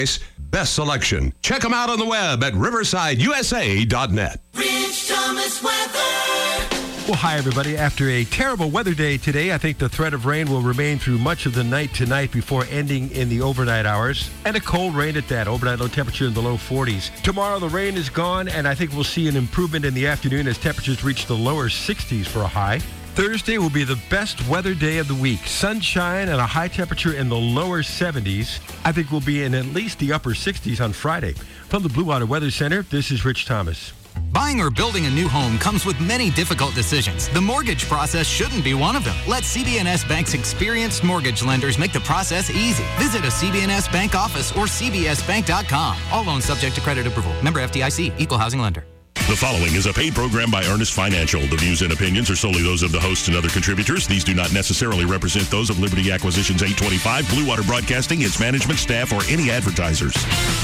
Best selection. Check them out on the web at riversideusa.net. Rich Thomas weather. Well, hi, everybody. After a terrible weather day today, I think the threat of rain will remain through much of the night tonight before ending in the overnight hours. And a cold rain at that. Overnight low temperature in the low 40s. Tomorrow, the rain is gone, and I think we'll see an improvement in the afternoon as temperatures reach the lower 60s for a high. Thursday will be the best weather day of the week. Sunshine and a high temperature in the lower 70s. I think we'll be in at least the upper 60s on Friday. From the Blue Water Weather Center, this is Rich Thomas. Buying or building a new home comes with many difficult decisions. The mortgage process shouldn't be one of them. Let CB&S Bank's experienced mortgage lenders make the process easy. Visit a CB&S Bank office or cbsbank.com. All loans subject to credit approval. Member FDIC, Equal Housing Lender. The following is a paid program by Earnest Financial. The views and opinions are solely those of the hosts and other contributors. These do not necessarily represent those of Liberty Acquisitions 825, Blue Water Broadcasting, its management, staff, or any advertisers.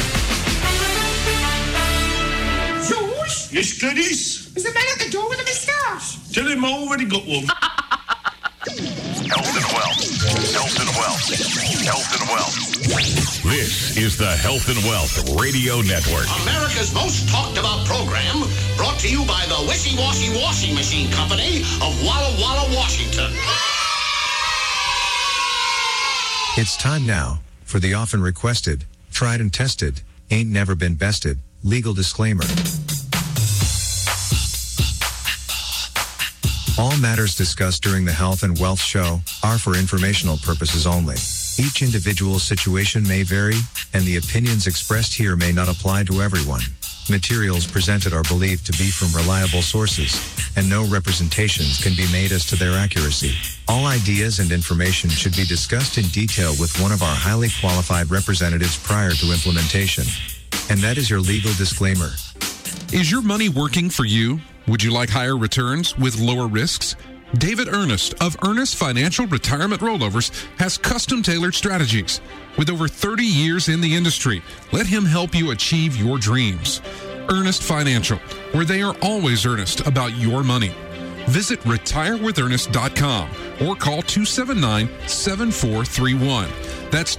Yes, goodies. There's a man at the door with a moustache. Tell him I already got one. Health and wealth. Health and wealth. Health and wealth. This is the Health and Wealth Radio Network. America's most talked about program, brought to you by the Wishy-Washy Washing Machine Company of Walla Walla, Washington. It's time now for the often requested, tried and tested, ain't never been bested, legal disclaimer. All matters discussed during the Health and Wealth Show are for informational purposes only. Each individual situation may vary, and the opinions expressed here may not apply to everyone. Materials presented are believed to be from reliable sources, and no representations can be made as to their accuracy. All ideas and information should be discussed in detail with one of our highly qualified representatives prior to implementation. And that is your legal disclaimer. Is your money working for you? Would you like higher returns with lower risks? David Earnest of Earnest Financial Retirement Rollovers has custom-tailored strategies. With over 30 years in the industry, let him help you achieve your dreams. Earnest Financial, where they are always earnest about your money. Visit retirewithernest.com or call 279-7431. That's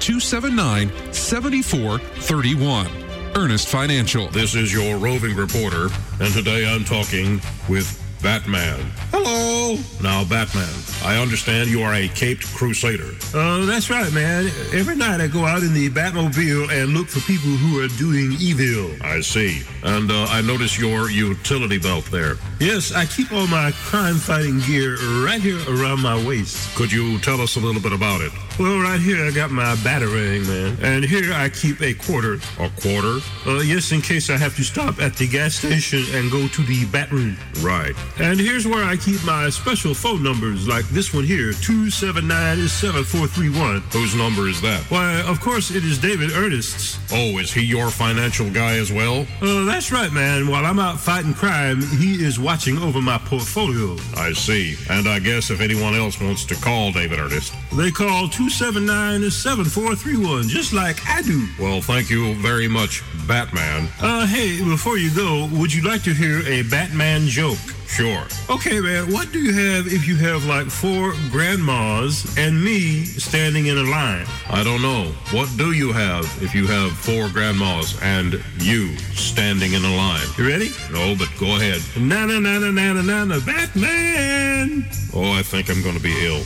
279-7431. Earnest Financial. This is your roving reporter, and today I'm talking with Batman. Hello. Now, Batman, I understand you are a caped crusader. That's right, man. Every night I go out in the Batmobile and look for people who are doing evil. I see. And I notice your utility belt there. Yes, I keep all my crime-fighting gear right here around my waist. Could you tell us a little bit about it? Well, right here I got my batarang, man. And here I keep a quarter. A quarter? Yes, in case I have to stop at the gas station and go to the bat room. Right. And here's where I keep my special phone numbers, like this one here, 279-7431. Whose number is that? Why, of course, it is David Earnest's. Oh, is he your financial guy as well? That's right, man. While I'm out fighting crime, he is watching over my portfolio. I see. And I guess if anyone else wants to call David Earnest, they call 279-7431, just like I do. Well, thank you very much, Batman. Hey, before you go, would you like to hear a Batman joke? Sure. Okay, man, what do you have if you have like 4 grandmas and me standing in a line? I don't know. What do you have if you have 4 grandmas and you standing in a line? You ready? No, but go ahead. Na-na-na-na-na-na-na, Batman! Oh, I think I'm going to be ill.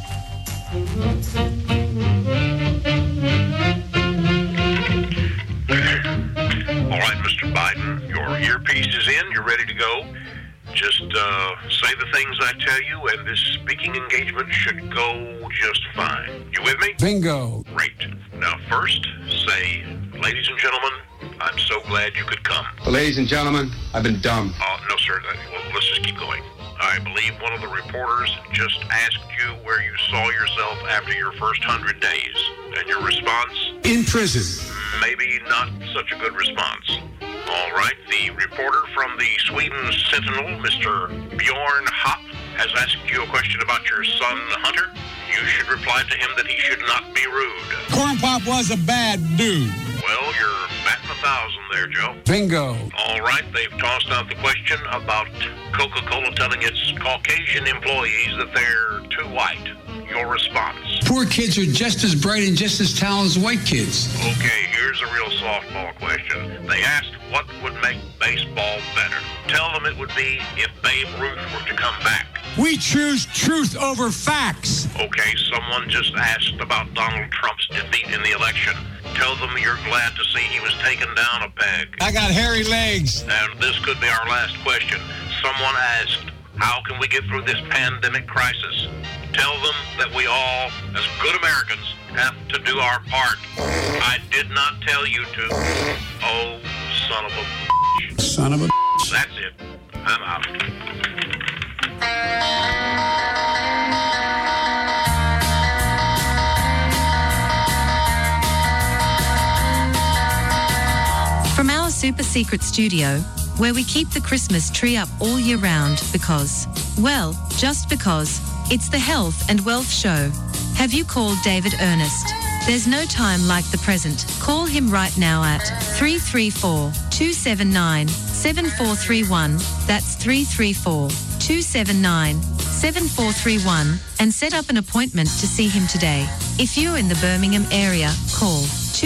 All right, Mr. Biden, your earpiece is in. You're ready to go. Just say the things I tell you, and this speaking engagement should go just fine. You with me? Bingo. Great. Now, first, say, ladies and gentlemen, I'm so glad you could come. Well, ladies and gentlemen, I've been dumb. Oh, no, sir. Well, let's just keep going. I believe one of the reporters just asked you where you saw yourself after your first 100 days. And your response? In prison. Maybe not such a good response. All right, the reporter from the Sweden Sentinel, Mr. Bjorn Hopp, has asked you a question about your son, Hunter. You should reply to him that he should not be rude. Corn Pop was a bad dude. Well, you're batting 1,000 there, Joe. Bingo. All right, they've tossed out the question about Coca-Cola telling its Caucasian employees that they're too white. your response. Poor kids are just as bright and just as talented as white kids. Okay, here's a real softball question. They asked what would make baseball better. Tell them it would be if Babe Ruth were to come back. We choose truth over facts. Okay, someone just asked about Donald Trump's defeat in the election. Tell them you're glad to see he was taken down a peg. I got hairy legs. And this could be our last question. Someone asked, how can we get through this pandemic crisis? Tell them that we all, as good Americans, have to do our part. I did not tell you to. Oh, son of a... Son of a... That's it. I'm out. From our super secret studio, where we keep the Christmas tree up all year round because, well, just because, it's the Health and Wealth Show. Have you called David Ernest? There's no time like the present. Call him right now at 334-279-7431. That's 334-279-7431 and set up an appointment to see him today. If you're in the Birmingham area, call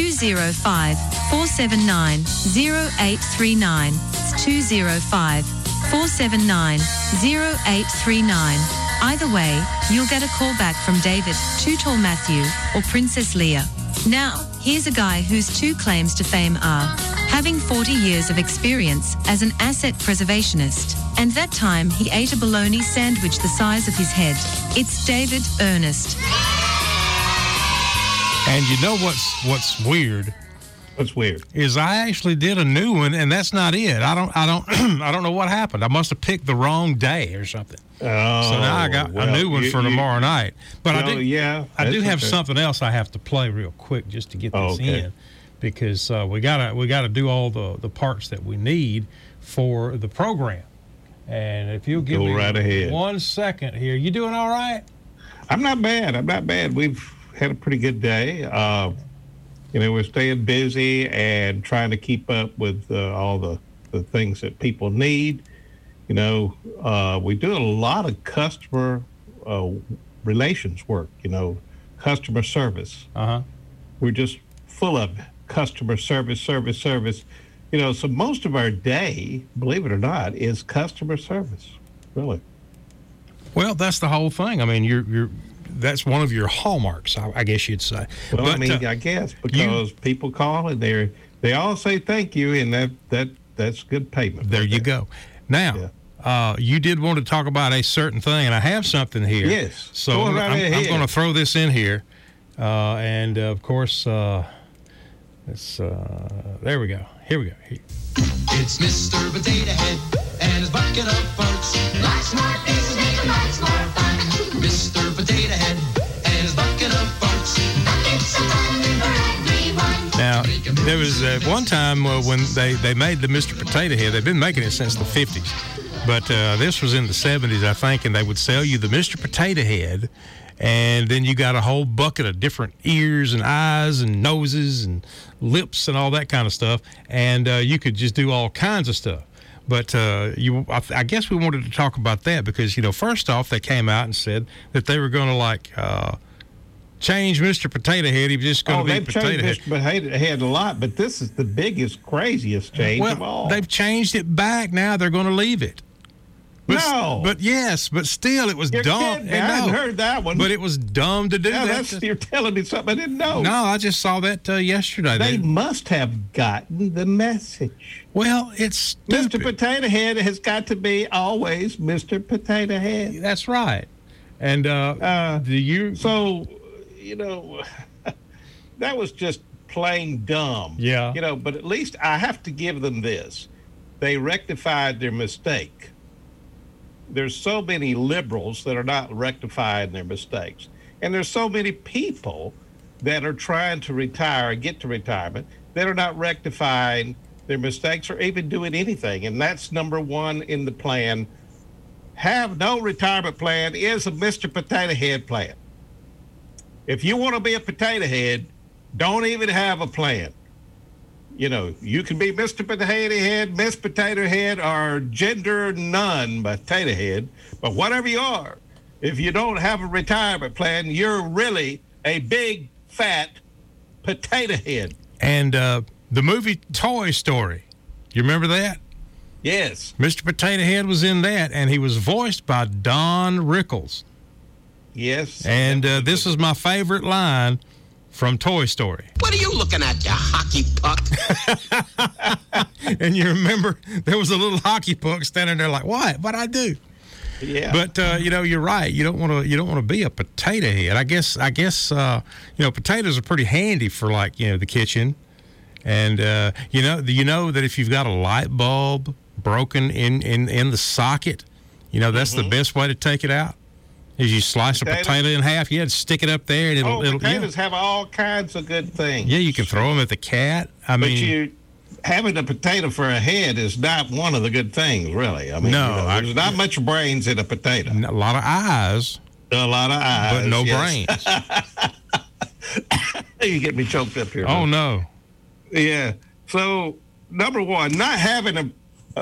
205-479-0839. It's 205-479-0839. Either way, you'll get a call back from David, Too Tall Matthew, or Princess Leah. Now, here's a guy whose two claims to fame are having 40 years of experience as an asset preservationist, and that time he ate a bologna sandwich the size of his head. It's David Ernest. And you know what's weird? What's weird is I actually did a new one, and that's not it. I don't I don't know what happened. I must have picked the wrong day or something. Oh, so now I got a new one for tomorrow night. But I do have something else I have to play real quick just to get this in, because we gotta do all the parts that we need for the program. And if you'll give me right ahead. 1 second here, you doing all right? I'm not bad. We've had a pretty good day. We're staying busy and trying to keep up with all the things that people need. We do a lot of customer relations work, customer service. Uh-huh. We're just full of customer service. So most of our day, believe it or not, is customer service, really. Well, that's the whole thing. I mean, that's one of your hallmarks, I guess you'd say. Well, but, I guess because people call and they all say thank you, and that's good payment. There you go. Now, you did want to talk about a certain thing, and I have something here. Yes. So I'm going to throw this in here, and of course, it's there we go. Here we go. It's Mr. Potato Head and his bucket of farts. Lots more faces make lots more fun. Mr. Potato Head and his bucket of farts. Buckets of fun for everyone. Now, there was one time when they made the Mr. Potato Head. They've been making it since the 50s. But this was in the 70s, I think, and they would sell you the Mr. Potato Head, and then you got a whole bucket of different ears and eyes and noses and lips and all that kind of stuff, and you could just do all kinds of stuff. But I guess we wanted to talk about that because, first off, they came out and said that they were going to, change Mr. Potato Head. He was just going to be Potato Head. Mr. Potato Head a lot, but this is the biggest, craziest change of all. They've changed it back now. They're going to leave it. But still, it was dumb. I hadn't heard that one. But it was dumb to do that. You're telling me something I didn't know. No, I just saw that yesterday. They must have gotten the message. Well, it's stupid. Mr. Potato Head has got to be always Mr. Potato Head. That's right. And that was just plain dumb. Yeah. But at least I have to give them this. They rectified their mistake. There's so many liberals that are not rectifying their mistakes. And there's so many people that are trying to retire, get to retirement, that are not rectifying their mistakes or even doing anything. And that's number one in the plan. Have no retirement plan is a Mr. Potato Head plan. If you want to be a potato head, don't even have a plan. You can be Mr. Potato Head, Miss Potato Head, or gender none potato head, but whatever you are, if you don't have a retirement plan, you're really a big, fat potato head. And the movie Toy Story, you remember that? Yes. Mr. Potato Head was in that, and he was voiced by Don Rickles. Yes. And this is my favorite line from Toy Story. What are you looking at, you hockey puck? And you remember there was a little hockey puck standing there like, what? What'd I do? Yeah. But you're right. You don't want to be a potato head. I guess potatoes are pretty handy for the kitchen. And you know that if you've got a light bulb broken in the socket, that's the best way to take it out. Is you slice a potato in half, stick it up there, and it'll potatoes have all kinds of good things. Yeah, you can throw them at the cat. Having a potato for a head is not one of the good things, really. I mean, there's not much brains in a potato. A lot of eyes. But no brains. You get me choked up here. Oh, no. Yeah. So, number one, not having a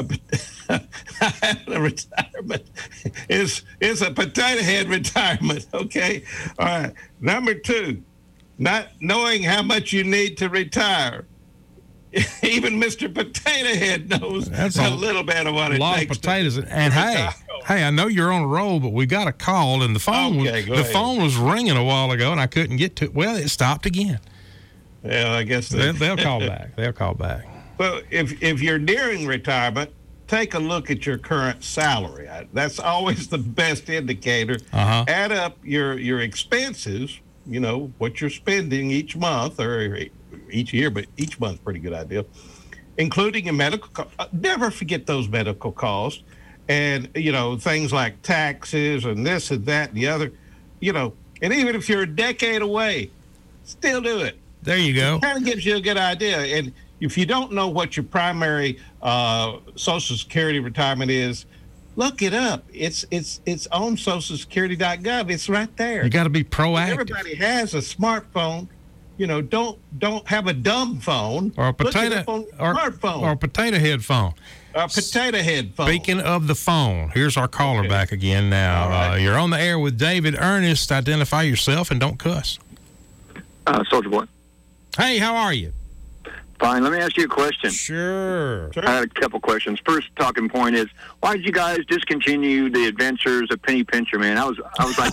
retirement is a potato head retirement, okay? All right. Number two, not knowing how much you need to retire. Even Mr. Potato Head knows a little bit of what it takes. A lot of potatoes. And hey, I know you're on a roll, but we got a call, and the phone was ringing a while ago, and I couldn't get to it. Well, it stopped again. Yeah, I guess they'll call back. They'll call back. Well, if you're nearing retirement, take a look at your current salary. That's always the best indicator. Add up your expenses, what you're spending each month or each year, but each month's a pretty good idea, including your medical never forget those medical costs and, things like taxes and this and that and the other, and even if you're a decade away, still do it. There you go. It kind of gives you a good idea. And if you don't know what your primary Social Security retirement is, look it up. It's on socialsecurity.gov. It's right there. You got to be proactive. Everybody has a smartphone. Don't have a dumb phone or a potato smartphone or a potato head phone. A potato head phone. Speaking of the phone, here's our caller back again now. Right. You're on the air with David Ernest. Identify yourself and don't cuss. Soldier Boy. Hey, how are you? Fine. Let me ask you a question. Sure. I had a couple questions. First talking point is, why did you guys discontinue the Adventures of Penny Pincher, man? I was like,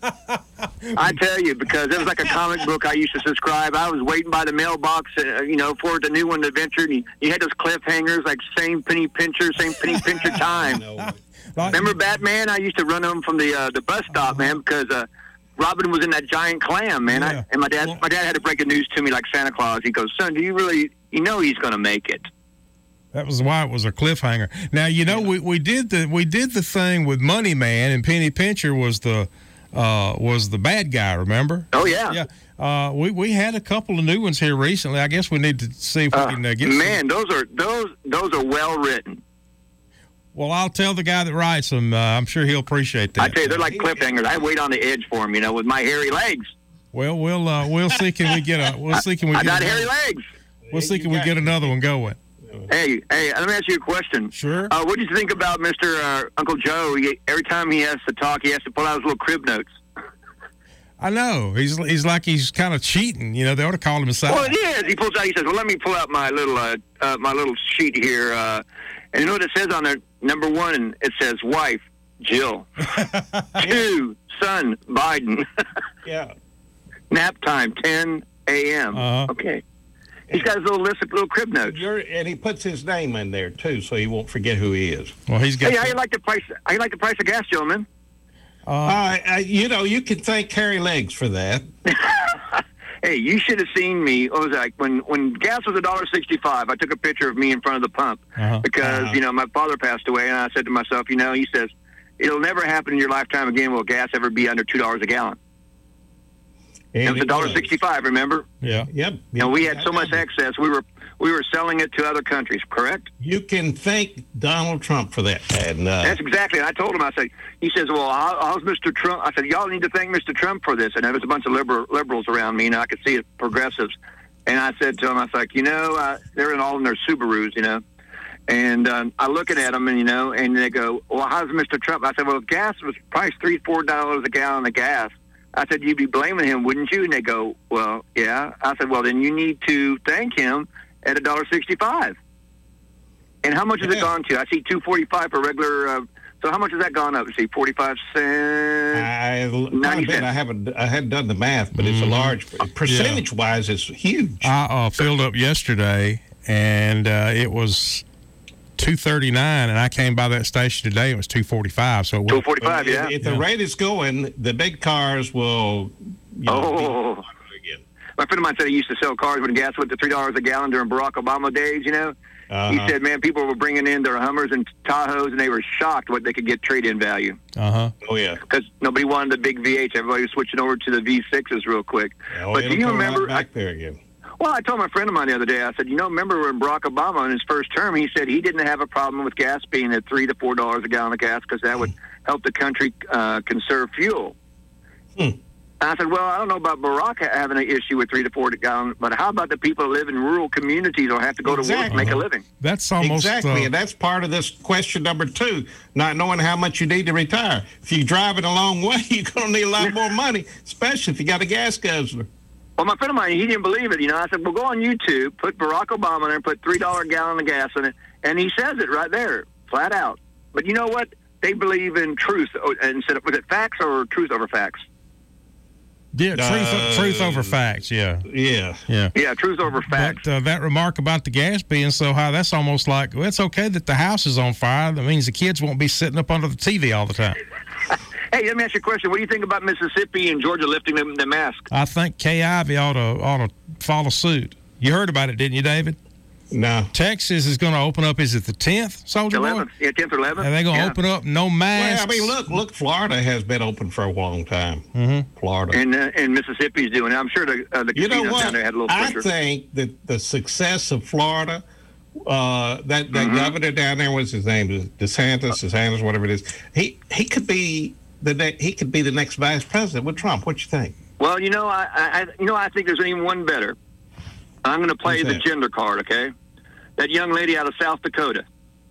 I tell you, because it was like a comic book I used to subscribe. I was waiting by the mailbox, for the new one, the Adventure. And you had those cliffhangers, like same Penny Pincher time. Remember Batman? I used to run them from the bus stop, man, because Robin was in that giant clam, man. Yeah. And my dad had to break the news to me like Santa Claus. He goes, son, do you really, he's going to make it? That was why it was a cliffhanger. Now, we did the thing with Money Man, and Penny Pincher was the bad guy, remember? Oh, yeah. Yeah. We had a couple of new ones here recently. I guess we need to see if we can get man, those are well written. Well, I'll tell the guy that writes them. I'm sure he'll appreciate that. I tell you, they're like cliffhangers. I wait on the edge for them, with my hairy legs. Well, we'll see. Can we get a? We'll see. Can we? I got hairy legs. We'll see. Can we get another one going? Hey, let me ask you a question. Sure. What do you think about Mr. Uncle Joe? Every time he has to talk, he has to pull out his little crib notes. I know. He's like he's kind of cheating. They ought to call him aside. Well, it is. He pulls out. He says, "Well, let me pull out my little sheet here." And you know what it says on there? Number 1, it says wife, Jill. 2, son, Biden. Yeah. Nap time, 10 a.m. Okay. He's got his little list of little crib notes. And he puts his name in there, too, so he won't forget who he is. Well, he's got. Hey, how you like the price of gas, gentlemen? You can thank Hairy Legs for that. Hey, you should have seen me. What was that? When gas was $1.65, I took a picture of me in front of the pump because my father passed away, and I said to myself, he says, it'll never happen in your lifetime again will gas ever be under $2 a gallon. And it was $1.65, remember? Yeah. Yep. And we had so much excess, we were selling it to other countries, correct? You can thank Donald Trump for that. And, that's exactly. I told him, he says, well, how's Mr. Trump? I said, y'all need to thank Mr. Trump for this. And there was a bunch of liberals around me, I could see it, progressives. And I said to him, I was like, they're all in their Subarus, And I looking at them, and they go, well, how's Mr. Trump? I said, well, gas was priced $3-4 a gallon of gas. I said, you'd be blaming him, wouldn't you? And they go, well, yeah. I said, well, then you need to thank him at $1.65. And how much has it gone to? I see $2.45 for regular. So how much has that gone up? See, 45 cents. 90 cents. I hadn't done the math, but it's a large percentage-wise. It's huge. I filled up yesterday, and it was $2.39, and I came by that station today. It was $2.45. So $2.45, yeah. If the rate is going, the big cars will. My friend of mine said he used to sell cars when gas went to $3 a gallon during Barack Obama days. He said, man, people were bringing in their Hummers and Tahoes, and they were shocked what they could get trade-in value. Oh yeah. Because nobody wanted the big V8. Everybody was switching over to the V6s real quick. Yeah, but do you remember? Right back there again. Well, I told my friend of mine the other day, I said, remember when Barack Obama in his first term, he said he didn't have a problem with gas being at $3 to $4 a gallon of gas because that would help the country conserve fuel. I said, well, I don't know about Barack having an issue with $3 to $4 a gallon, but how about the people who live in rural communities or have to go to work to make a living? That's almost exactly, and that's part of this question number 2, not knowing how much you need to retire. If you're driving a long way, you're going to need a lot more money, especially if you got a gas guzzler. Well, my friend of mine, he didn't believe it. I said, well, go on YouTube, put Barack Obama there, and put $3 a gallon of gas in it, and he says it right there, flat out. But you know what? They believe in truth instead of, was it facts or truth over facts? Yeah, truth over facts, yeah. Yeah, truth over facts. But that remark about the gas being so high, that's almost like, well, it's okay that the house is on fire. That means the kids won't be sitting up under the TV all the time. Hey, let me ask you a question. What do you think about Mississippi and Georgia lifting the mask? I think Kay Ivey ought to follow suit. You heard about it, didn't you, David? No. Texas is going to open up, is it the 10th, Soldier 11th. Yeah, 10th or 11th. Are they going to open up no masks? Well, I mean, look, Florida has been open for a long time. Mm-hmm. Florida. And Mississippi's doing it. I'm sure the casinos down there had a little pressure. I think that the success of Florida, that governor down there, what's his name? DeSantis, whatever it is. He could be the next vice president with Trump. What you think? Well, I think there's even one better. I'm going to play the gender card, okay? That young lady out of South Dakota.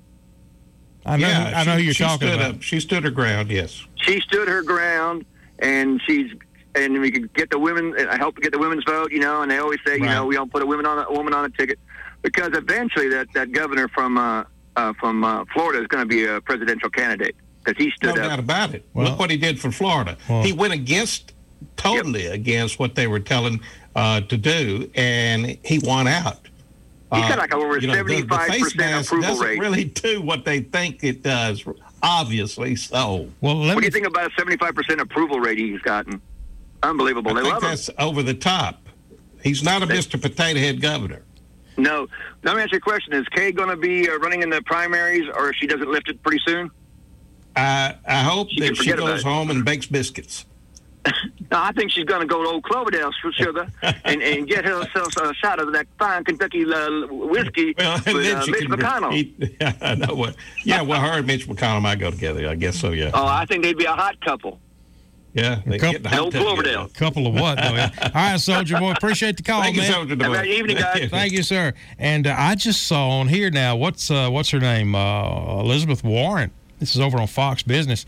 I know who you're talking about. She stood her ground, yes. She stood her ground, and we could get the women, help get the women's vote, and they always say, we don't put a woman on a ticket, because eventually that governor from Florida is going to be a presidential candidate, because he stood up. No doubt about it. Well, look what he did for Florida. He went totally against what they were telling to do, and he won out. He's got like over 75% approval doesn't rate. Really do what they think it does. Obviously so. Well, what do you think about a 75% approval rate he's gotten? Unbelievable. I they think love that's him. Over the top. He's not a Mr. Potato Head governor. No. Let me ask you a question. Is Kay going to be running in the primaries, or if she doesn't lift it pretty soon? I hope that she goes home and bakes biscuits. No, I think she's going to go to Old Cloverdale, sugar, and get herself a shot of that fine Kentucky whiskey with Mitch McConnell. I know what. Yeah, well, her and Mitch McConnell might go together. I guess so, yeah. Oh, I think they'd be a hot couple. Yeah, Old Cloverdale. Couple of what, though? All right, Soldier Boy, appreciate the call, Thank man. you, Soldier Boy. Have a good evening, guys. Thank you, sir. And I just saw on here now, what's her name? Elizabeth Warren. This is over on Fox Business.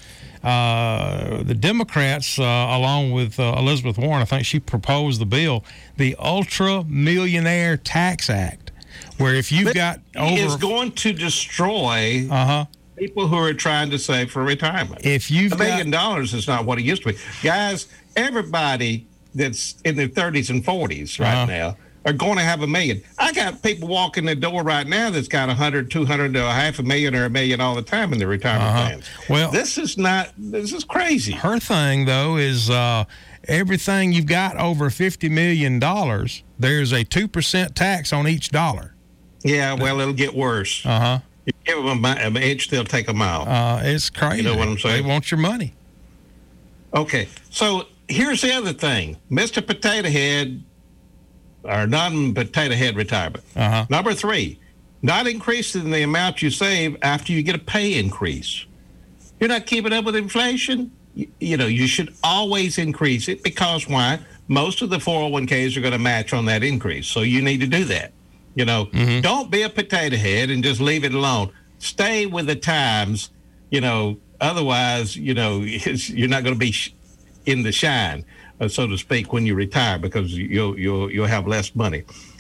The Democrats, along with Elizabeth Warren, I think she proposed the bill, the Ultra Millionaire Tax Act, where if you've got over... is going to destroy people who are trying to save for retirement. If you've $1 million is not what it used to be. Guys, everybody that's in their 30s and 40s right now are going to have $1 million. I got people walking the door right now that's got 100, 200 to $500,000 or $1 million all the time in their retirement plans. Well, this is crazy. Her thing, though, is everything you've got over $50 million, there's a 2% tax on each dollar. Yeah, well, it'll get worse. You give them an inch, they'll take a mile. It's crazy. You know what I'm saying? They want your money. Okay, so here's the other thing. Mr. Potato Head, or non-potato head retirement. Number 3, not increasing the amount you save after you get a pay increase. You're not keeping up with inflation? You should always increase it because why? Most of the 401ks are going to match on that increase, so you need to do that. You know, don't be a potato head and just leave it alone. Stay with the times, you know, otherwise, you know, you're not going to be in the shine, so to speak, when you retire, because you'll have less money.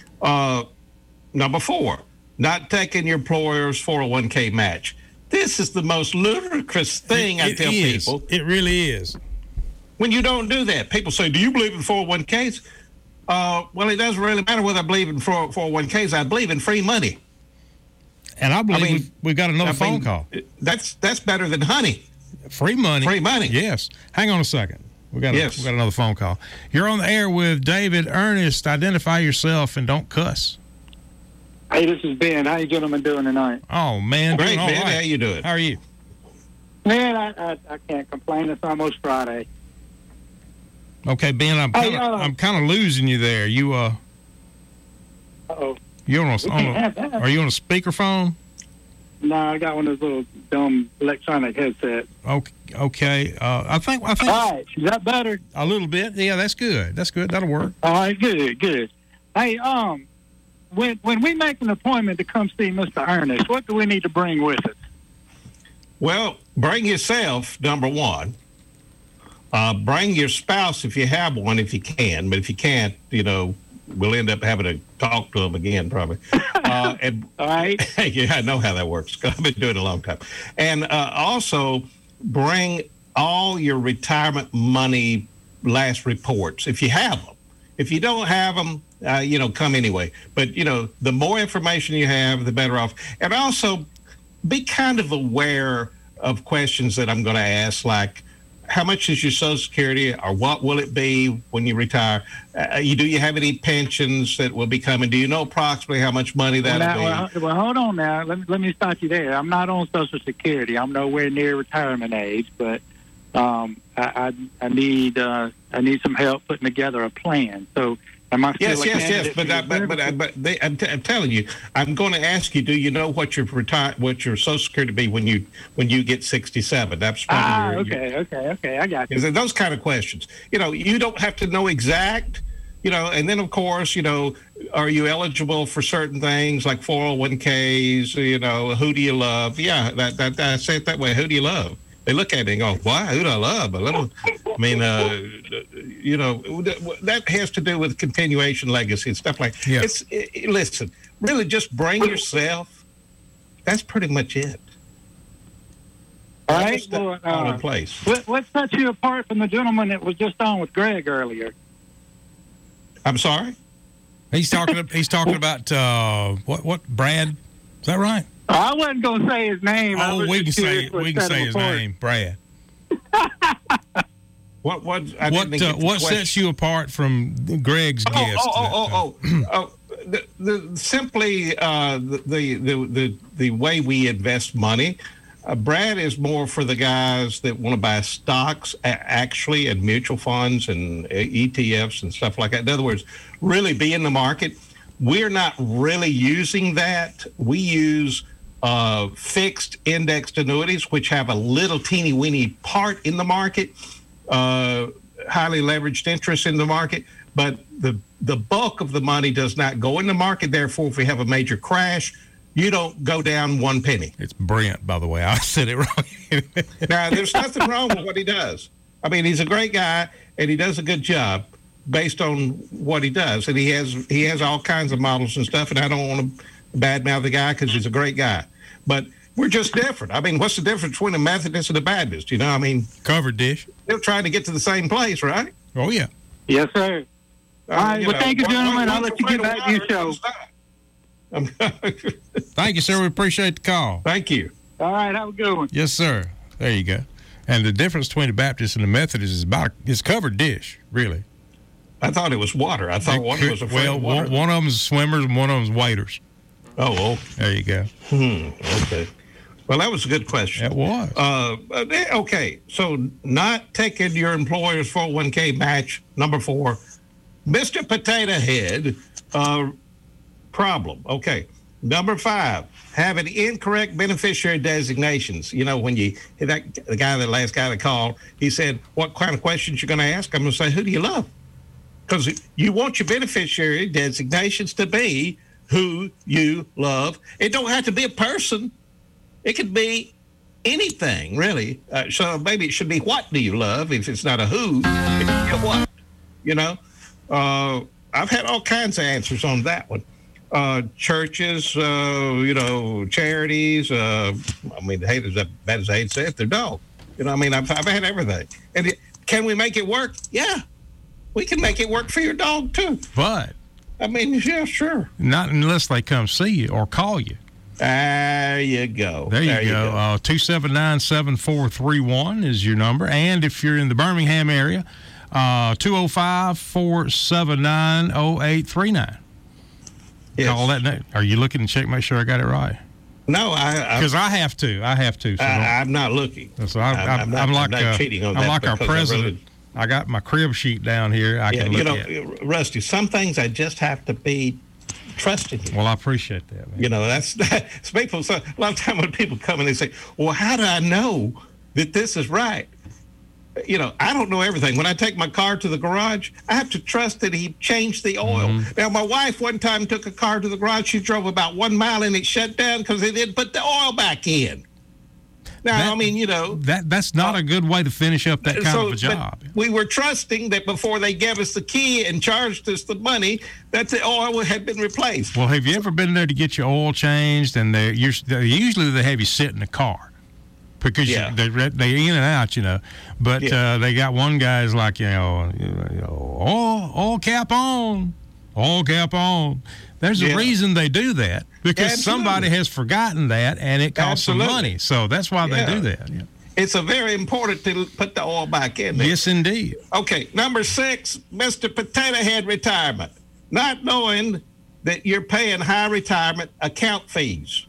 Number 4, not taking your employer's 401k match. This is the most ludicrous thing I tell people. It really is. When you don't do that, people say, do you believe in 401ks? Well, it doesn't really matter whether I believe in 401ks. I believe in free money. And I believe we've got another phone call. That's better than honey. Free money. Free money. Yes. Hang on a second. We got another phone call. You're on the air with David Ernest. Identify yourself and don't cuss. Hey, this is Ben. How you gentlemen doing tonight? Oh, man. Great, Ben. Right. How you doing? How are you? Man, I can't complain. It's almost Friday. Okay, Ben, I'm kind of losing you there. You Uh-oh. Are you on a speakerphone? No, I got one of those little dumb electronic headsets. Okay. I think. All right, is that better? A little bit. Yeah, that's good. That'll work. All right, good. Hey, when we make an appointment to come see Mr. Ernest, what do we need to bring with us? Well, bring yourself, number 1. Bring your spouse if you have one, if you can. But if you can't, you know, we'll end up having to talk to them again, probably. And all right. Yeah, I know how that works. I've been doing it a long time. And also bring all your retirement money last reports if you have them. If you don't have them, you know, come anyway. But, you know, the more information you have, the better off. And also be kind of aware of questions that I'm going to ask, like, how much is your Social Security, or what will it be when you retire? Do you have any pensions that will be coming? Do you know approximately how much money that'll be? Well, hold on now. Let me stop you there. I'm not on Social Security. I'm nowhere near retirement age, but I need some help putting together a plan. So am I still yes. But I'm telling you, I'm going to ask you. Do you know what your Social Security be when you get 67? That's probably okay. I got you. Those kind of questions. You know, you don't have to know exact. You know, and then of course, you know, are you eligible for certain things like 401ks? You know, who do you love? Yeah, that I say it that way. Who do you love? They look at me and go, why? Who do I love? You know, that has to do with continuation, legacy, and stuff like that. Yeah. Listen, really just bring yourself. That's pretty much it. All right. Well, in place. What sets you apart from the gentleman that was just on with Greg earlier? I'm sorry? He's talking about what Brad? Is that right? I wasn't going to say his name. Oh, we can say his name, Brad. What sets you apart from Greg's guest? Simply the way we invest money. Brad is more for the guys that want to buy stocks, actually, and mutual funds and ETFs and stuff like that. In other words, really be in the market. We're not really using that. We use fixed indexed annuities, which have a little teeny weeny part in the market, highly leveraged interest in the market, but the bulk of the money does not go in the market. Therefore, if we have a major crash, you don't go down 1 penny. It's Brent, by the way. I said it wrong. Now, there's nothing wrong with what he does. I mean, he's a great guy, and he does a good job based on what he does. And he has all kinds of models and stuff, and I don't want to badmouth the guy because he's a great guy. But we're just different. I mean, what's the difference between a Methodist and a Baptist? You know, I mean... Covered dish. They're trying to get to the same place, right? Oh, yeah. Yes, sir. All right, well, thank you, gentlemen. I'll let you get back to your show. Thank you, sir. We appreciate the call. Thank you. All right, have a good one. Yes, sir. There you go. And the difference between the Baptist and the Methodist is covered dish, really. I thought it was water. I thought one was water. One of them is swimmers and one of them is waders. Oh. There you go. Okay. Well, that was a good question. It was. Okay, so not taking your employer's 401k match, number 4. Mr. Potato Head, problem. Okay. Number 5, having incorrect beneficiary designations. You know, when the last guy that called, he said, what kind of questions you're going to ask? I'm going to say, who do you love? Because you want your beneficiary designations to be who you love. It don't have to be a person. It could be anything, really. So maybe it should be what do you love? If it's not a who, it could be a what, you know? I've had all kinds of answers on that one. Churches, charities. I mean, the hate is as bad as I hate to say it, they're dog. You know, I mean, I've had everything. And can we make it work? Yeah, we can make it work for your dog too. But I mean, yeah, sure. Not unless they come see you or call you. There you go. There you go. 279-7431 is your number. And if you're in the Birmingham area, 205-479-0839. Yes. Call that. Are you looking to check, make sure I got it right? No, because I have to. So I'm not looking. So I'm not cheating on that. I'm like our president. I got my crib sheet down here. I can look at. Rusty, some things I just have to be trusting you. Well, I appreciate that, man. You know, that's people. So a lot of time when people come and they say, "Well, how do I know that this is right?" You know, I don't know everything. When I take my car to the garage, I have to trust that he changed the oil. Mm-hmm. Now, my wife one time took a car to the garage. She drove about 1 mile and it shut down because they didn't put the oil back in. Now, I mean, you know. That's not a good way to finish up that kind of a job. We were trusting that before they gave us the key and charged us the money, that the oil had been replaced. Well, have you ever been there to get your oil changed? And usually they have you sit in the car. Because they're in and out, you know. But they got one guy's like, oil cap on. There's a reason they do that. Because somebody has forgotten that, and it costs some money. So that's why they do that. Yeah. It's very important to put the oil back in there. Yes, indeed. Okay, number 6, Mr. Potato Head retirement. Not knowing that you're paying high retirement account fees.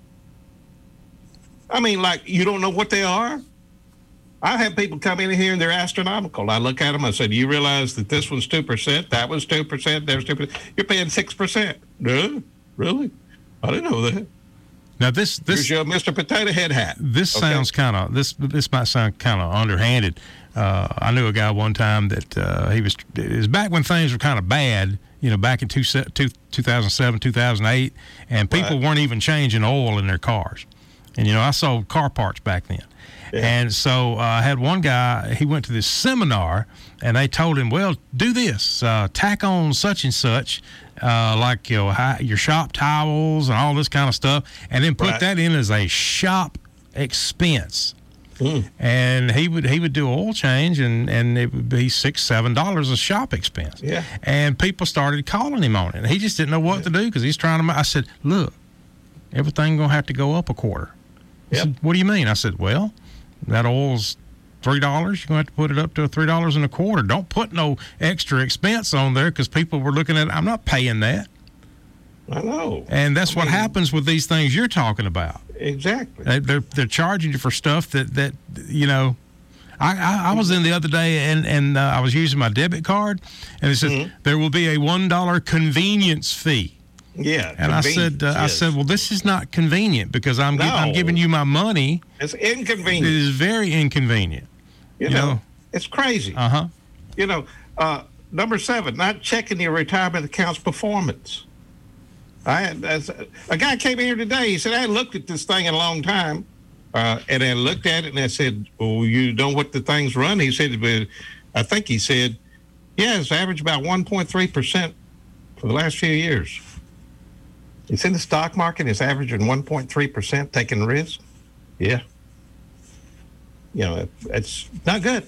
I mean, like, you don't know what they are? I have people come in here and they're astronomical. I look at them, I said, you realize that this was 2%, that was 2%, there's 2%. You're paying 6%. No? Really? I didn't know that. Now, this here's your Mr. Potato Head hat. This sounds kind of, this might sound kind of underhanded. I knew a guy one time that it was back when things were kind of bad, you know, back in 2007, 2008, and people weren't even changing oil in their cars. And, you know, I sold car parts back then. Yeah. And so I had one guy, he went to this seminar, and they told him, well, do this, tack on such and such, like, you know, your shop towels and all this kind of stuff, and then put that in as a shop expense. And he would do oil change, and it would be $6-7 a shop expense. Yeah. And people started calling him on it. And he just didn't know what to do because he's trying to. I said, look, everything gonna have to go up a quarter. He said, what do you mean? I said, well, that oil's $3. You're gonna have to put it up to $3.25. Don't put no extra expense on there because people were looking at it. I'm not paying that. I know. And that's what happens with these things you're talking about. Exactly. They're charging you for stuff that you know. I was in the other day and I was using my debit card, and it said there will be a $1 convenience fee. Yeah. And I said, well, this is not convenient because I'm giving you my money. It's inconvenient. It is very inconvenient. You know, it's crazy. You know, number 7, not checking your retirement account's performance. A guy came in here today. He said, I hadn't looked at this thing in a long time. And I looked at it and I said, well, you know what the things run? He said, I think he said, yeah, it's averaged about 1.3% for the last few years. It's in the stock market. It's averaging 1.3% taking risk. Yeah. You know, it's not good.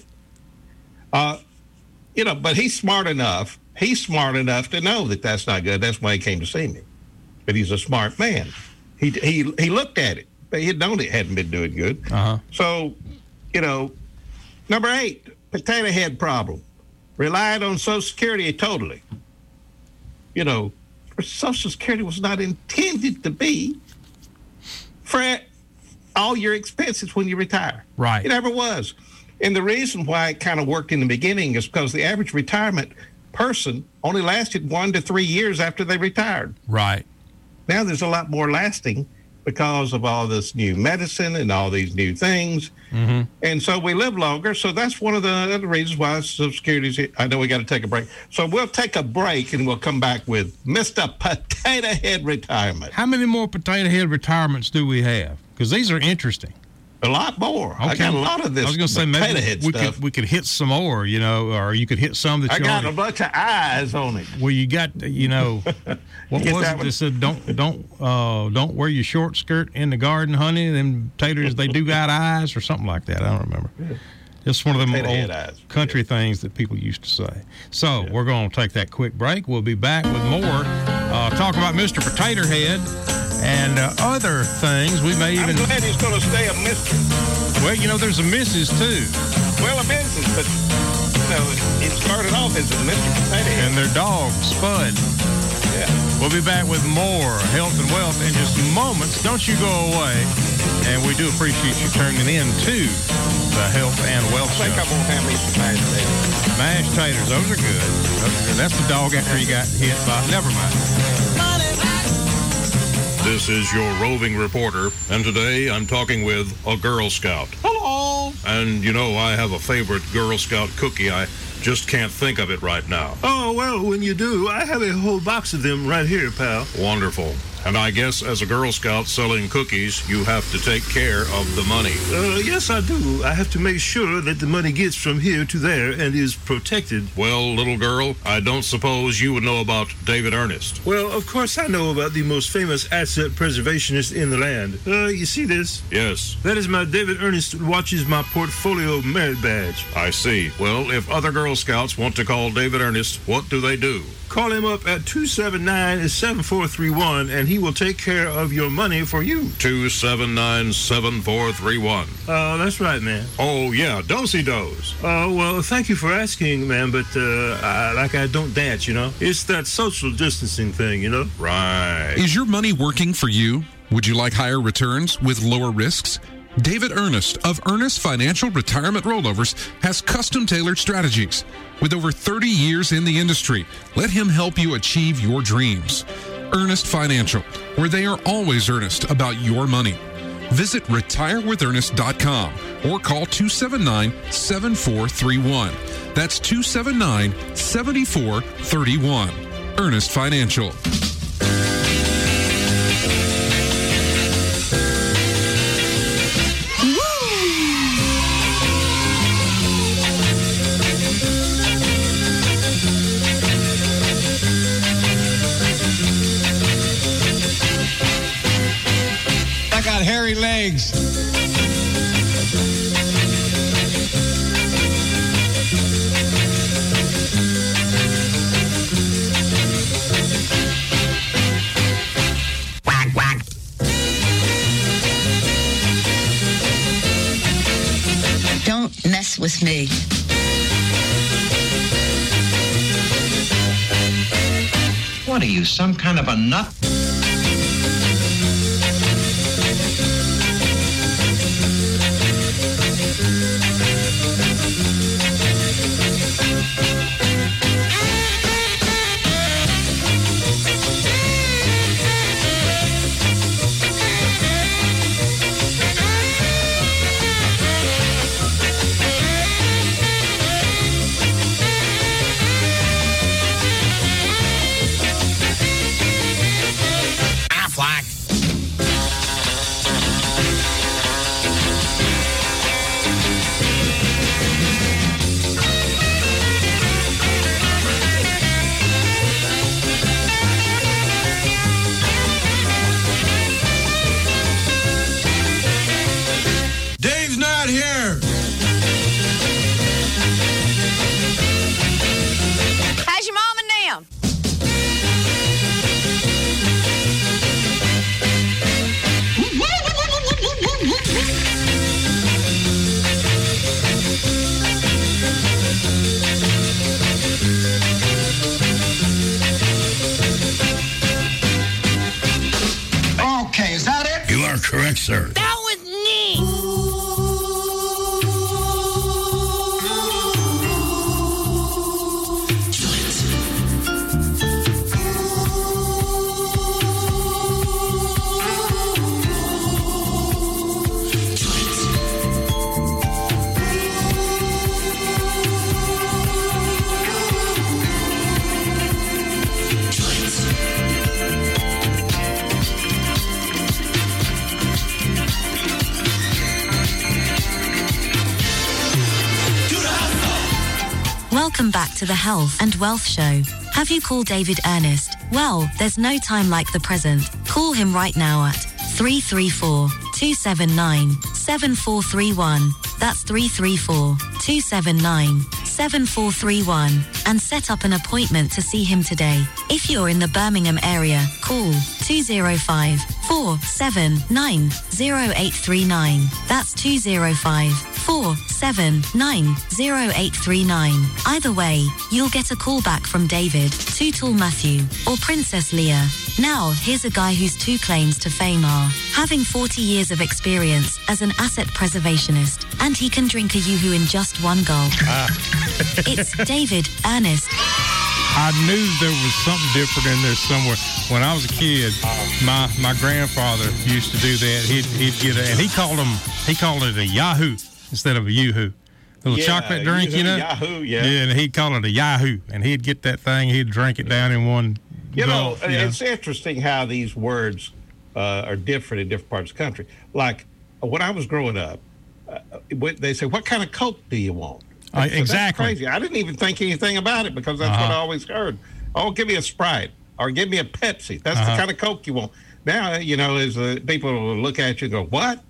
You know, but he's smart enough. He's smart enough to know that that's not good. That's why he came to see me. But he's a smart man. He looked at it, but he had known it hadn't been doing good. So, you know, number 8, potato head problem. Relied on Social Security totally. You know, Social Security was not intended to be for all your expenses when you retire. Right. It never was. And the reason why it kind of worked in the beginning is because the average retirement person only lasted 1 to 3 years after they retired. Right. Now there's a lot more lasting because of all this new medicine and all these new things. Mm-hmm. And so we live longer. So that's one of the other reasons why Social Security's. I know we got to take a break. So we'll take a break and we'll come back with Mr. Potato Head Retirement. How many more Potato Head retirements do we have? Because these are interesting. A lot more. Okay. I got a lot of this. I was going to say maybe we could hit some more, or you could hit some that I you got already, a bunch of eyes on it. Well, you got, what was it that said, don't wear your short skirt in the garden, honey. Them taters, they do got eyes or something like that. I don't remember. Yeah. Just one of them old country things that people used to say. So we're going to take that quick break. We'll be back with more. Talk about Mr. Potato Head and other things. We may even. I'm glad he's going to stay a mystery. Well, there's a Mrs. too. Well, a Mrs., but it started off as a Mr. Potato Head. And their dog Spud. Yeah. We'll be back with more health and wealth in just moments. Don't you go away. And we do appreciate you turning in to the Health and Wealth Show. I think I'm going to have me some mashed taters. Mashed taters, those are good. That's the dog after you got hit by. Never mind. This is your roving reporter, and today I'm talking with a Girl Scout. Hello. And I have a favorite Girl Scout cookie. I just can't think of it right now. Oh, well, when you do, I have a whole box of them right here, pal. Wonderful. And I guess as a Girl Scout selling cookies, you have to take care of the money. Yes, I do. I have to make sure that the money gets from here to there and is protected. Well, little girl, I don't suppose you would know about David Ernest. Well, of course I know about the most famous asset preservationist in the land. You see this? Yes. That is my David Ernest Watches My Portfolio merit badge. I see. Well, if other Girl Scouts want to call David Ernest, what do they do? Call him up at 279-7431, and he will take care of your money for you. 279-7431. That's right, man. Oh, yeah, do-si-dos. Well, thank you for asking, man, but I don't dance, It's that social distancing thing, Right. Is your money working for you? Would you like higher returns with lower risks? David Ernest of Ernest Financial Retirement Rollovers has custom-tailored strategies. With over 30 years in the industry, let him help you achieve your dreams. Ernest Financial, where they are always earnest about your money. Visit retirewithernest.com or call 279-7431. That's 279-7431. Ernest Financial. Hairy legs. Quack, quack. Don't mess with me. What are you, some kind of a nut? Correct, sir. That was neat. Welcome back to the Health and Wealth Show. Have you called David Ernest? Well, there's no time like the present. Call him right now at 334-279-7431. That's 334-279-7431. And set up an appointment to see him today. If you're in the Birmingham area, call 205-479-0839. That's 205-479-0839. Either way, you'll get a call back from David, Too Tall Matthew, or Princess Leah. Now, here's a guy whose two claims to fame are having 40 years of experience as an asset preservationist, and he can drink a Yoo-hoo in just one gulp. It's David Ernest. I knew there was something different in there somewhere. When I was a kid, my grandfather used to do that. He'd get and he called it a Yahoo instead of a Yoo-hoo. Little chocolate drink, you know? Yahoo, yeah. Yeah, and he'd call it a Yahoo. And he'd get that thing, he'd drink it down in one gulp. It's interesting how these words are different in different parts of the country. Like, when I was growing up, they say, what kind of Coke do you want? Exactly. That's crazy. I didn't even think anything about it because that's what I always heard. Oh, give me a Sprite or give me a Pepsi. That's the kind of Coke you want. Now, as people will look at you and go, what?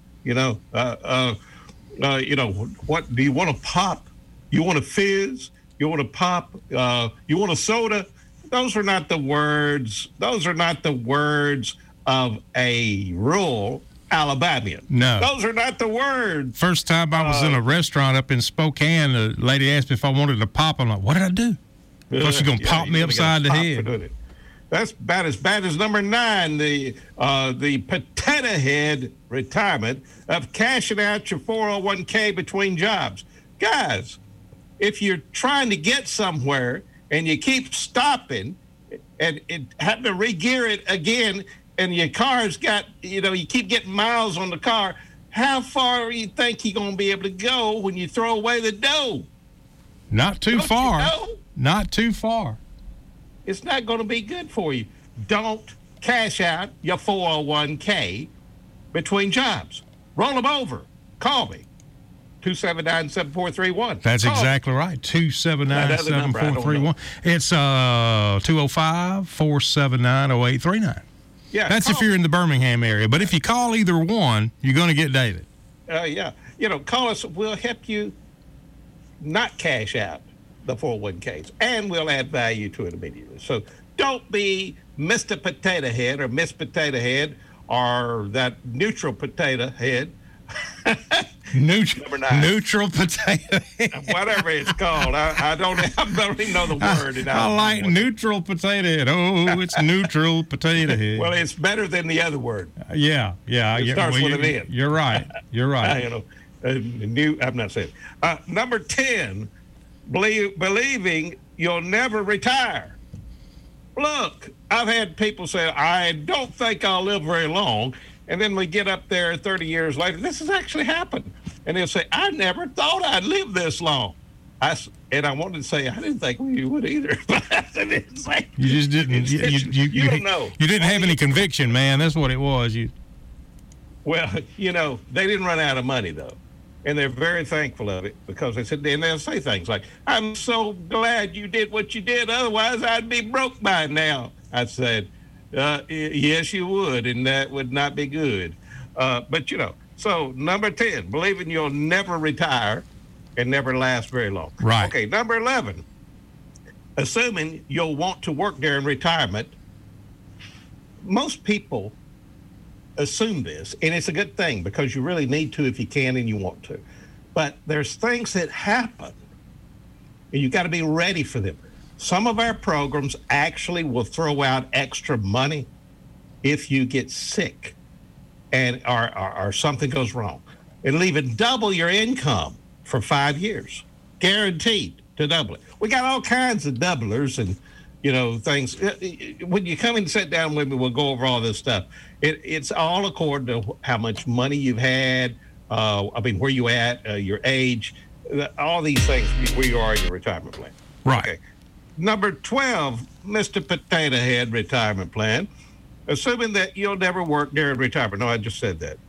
What do you want to pop? You want a fizz? You want to pop? You want a soda? Those are not the words. Those are not the words of a rural Alabamian. No. Those are not the words. First time I was in a restaurant up in Spokane, the lady asked me if I wanted to pop. I'm like, what did I do? Because she's going to pop me upside the head. That's about as bad as number 9, the potato head retirement of cashing out your 401k between jobs. Guys, if you're trying to get somewhere and you keep stopping and having to re-gear it again, and your car's got, you keep getting miles on the car, how far do you think you're going to be able to go when you throw away the dough? Not too far. Not too far. It's not going to be good for you. Don't cash out your 401k between jobs. Roll them over. Call me. 279-7431. That's exactly right. 279-7431. It's 205-479-0839. Yeah, that's if you're in the Birmingham area. But if you call either one, you're going to get David. Yeah. Call us. We'll help you not cash out the 401ks, and we'll add value to it immediately. So don't be Mr. Potato Head or Miss Potato Head or that neutral potato head. Neutral potato head. Whatever it's called. I don't even know the word. I like neutral potato head. Oh, it's neutral potato head. Well, it's better than the other word. Yeah. It starts with an N. You're right. I'm not saying. Number 10, believing you'll never retire. Look, I've had people say, I don't think I'll live very long. And then we get up there 30 years later. This has actually happened. And they'll say, I never thought I'd live this long. And I wanted to say, I didn't think you would either. But I didn't say. You just didn't. You don't know. You didn't have any conviction, man. That's what it was. Well, they didn't run out of money, though. And they're very thankful of it because they said, and they'll say things like, I'm so glad you did what you did. Otherwise, I'd be broke by now. I said, yes, you would, and that would not be good. But, so number 10, believing you'll never retire and never last very long. Right. Okay, number 11, assuming you'll want to work during retirement. Most people assume this, and it's a good thing because you really need to if you can and you want to. But there's things that happen, and you got to be ready for them. Some of our programs actually will throw out extra money if you get sick and or something goes wrong. It'll even double your income for 5 years, guaranteed to double it. We got all kinds of doublers and things. When you come and sit down with me, we'll go over all this stuff. It's all according to how much money you've had, where you at, your age, all these things, where you are in your retirement plan. Right. Okay. Number 12, Mr. Potato Head retirement plan, assuming that you'll never work during retirement. No, I just said that.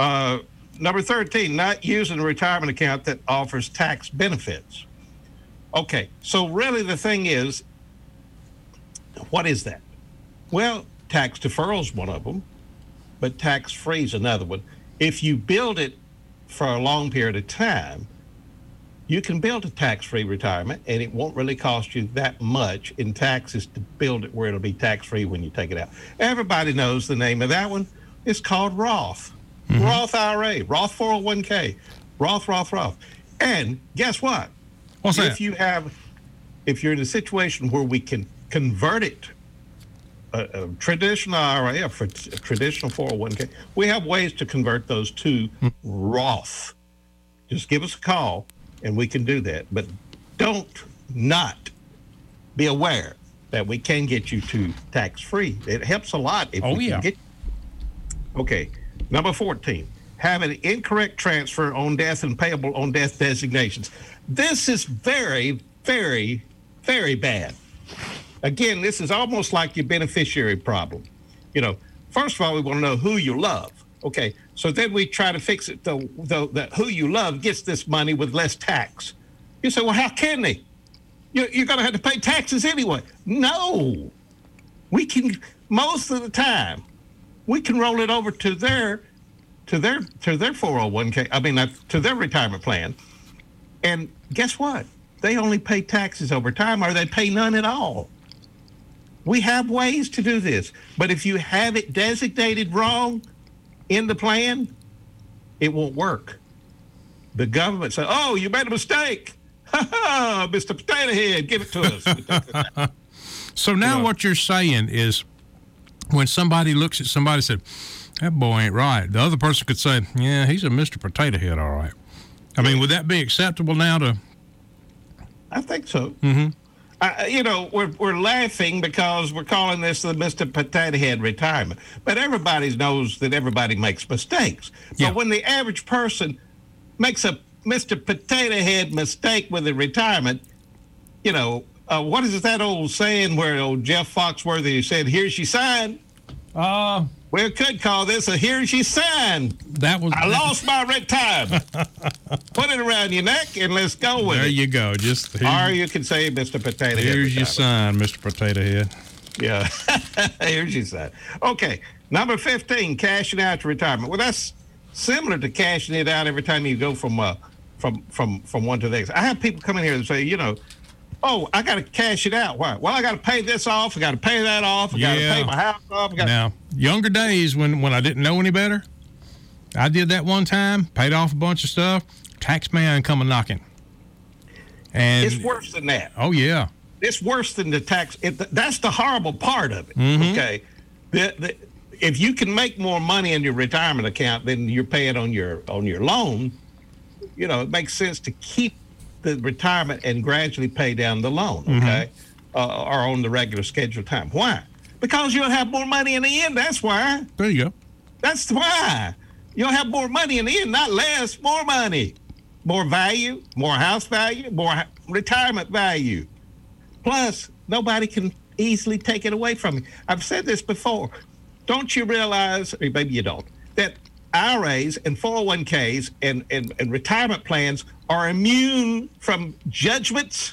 Number 13, not using a retirement account that offers tax benefits. Okay, so really the thing is, what is that? Well, tax deferral is one of them, but tax-free is another one. If you build it for a long period of time, you can build a tax-free retirement, and it won't really cost you that much in taxes to build it where it'll be tax-free when you take it out. Everybody knows the name of that one. It's called Roth. Roth IRA, Roth 401k, Roth. And guess what? What's that? If you're in a situation where we can convert it, a traditional IRA, a traditional 401k, we have ways to convert those to Roth. Just give us a call and we can do that. But don't not be aware that we can get you to tax-free. It helps a lot if we can get. Okay, number 14, have an incorrect transfer on death and payable on death designations. This is very, very, very bad. Again, this is almost like your beneficiary problem. You know, first of all, we want to know who you love. Okay, so then we try to fix it that who you love gets this money with less tax. You say, well, how can they? You're going to have to pay taxes anyway. No, we can, most of the time, we can roll it over to their 401k. I mean, to their retirement plan. And guess what? They only pay taxes over time, or they pay none at all. We have ways to do this, but if you have it designated wrong in the plan, it won't work. The government says, "Oh, you made a mistake, Mr. Potato Head, give it to us." So now what you're saying is, when somebody looks at somebody and said, "That boy ain't right," the other person could say, "Yeah, he's a Mr. Potato Head, all right." I mean, would that be acceptable now to? I think so. Mm-hmm. We're laughing because we're calling this the Mr. Potato Head retirement, but everybody knows that everybody makes mistakes. But when the average person makes a Mr. Potato Head mistake with a retirement, what is that old saying where old Jeff Foxworthy said, "Here's your sign"? We could call this a "Here's your sign." I lost my retirement. Put it around your neck and let's go with it. There you go. Or you can say Mr. Potato Head. Here's your sign, Mr. Potato Head. Yeah. Here's your sign. Okay. Number 15, cashing out your retirement. Well, that's similar to cashing it out every time you go from one to the next. I have people come in here and say, "Oh, I got to cash it out." Why? Well, I got to pay this off. I got to pay that off. I got to pay my house off. Now, younger days when I didn't know any better, I did that one time, paid off a bunch of stuff. Tax man come a knocking. And it's worse than that. Oh, yeah. It's worse than the tax. That's the horrible part of it. Mm-hmm. Okay. If you can make more money in your retirement account than you're paying on your loan, it makes sense to keep the retirement and gradually pay down the loan, okay? Or on the regular scheduled time. Why? Because you'll have more money in the end. That's why. There you go. That's why. You'll have more money in the end, not less, more money. More value, more house value, more retirement value. Plus, nobody can easily take it away from you. I've said this before. Don't you realize, or maybe you don't, that IRAs and 401ks and retirement plans are immune from judgments?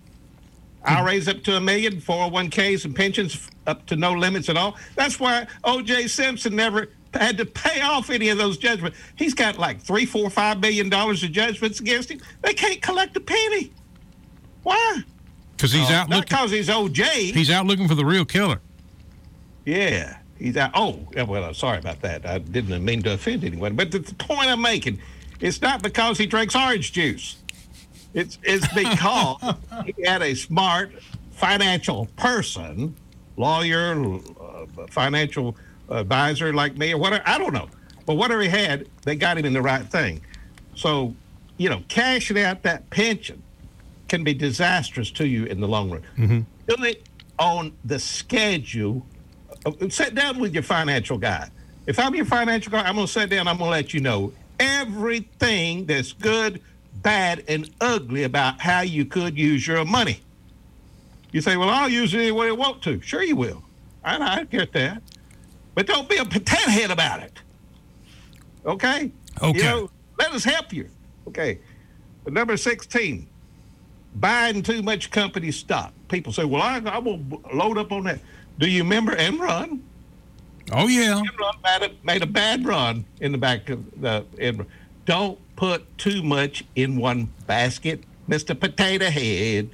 IRAs up to $1 million, 401ks and pensions up to no limits at all. That's why O.J. Simpson never had to pay off any of those judgments. He's got like $3, $4, $5 billion of judgments against him. They can't collect a penny. Why? Because he's out looking. Not because he's O.J. He's out looking for the real killer. Yeah. He's out. Oh, well, I'm sorry about that. I didn't mean to offend anyone. But the point I'm making, it's not because he drinks orange juice. It's because he had a smart financial person, lawyer, financial advisor like me, or whatever. I don't know. But whatever he had, they got him in the right thing. So, cashing out that pension can be disastrous to you in the long run. Mm-hmm. Do it on the schedule. Sit down with your financial guy. If I'm your financial guy, I'm going to sit down. I'm going to let you know everything that's good, bad, and ugly about how you could use your money. You say, "Well, I'll use it any way I want to." Sure you will. I get that. But don't be a potato head about it. Okay? Okay. Let us help you. Okay. But number 16, buying too much company stock. People say, well, I will load up on that. Do you remember Enron? Oh, yeah. Enron made a bad run in the back of the Enron. Don't put too much in one basket, Mr. Potato Head.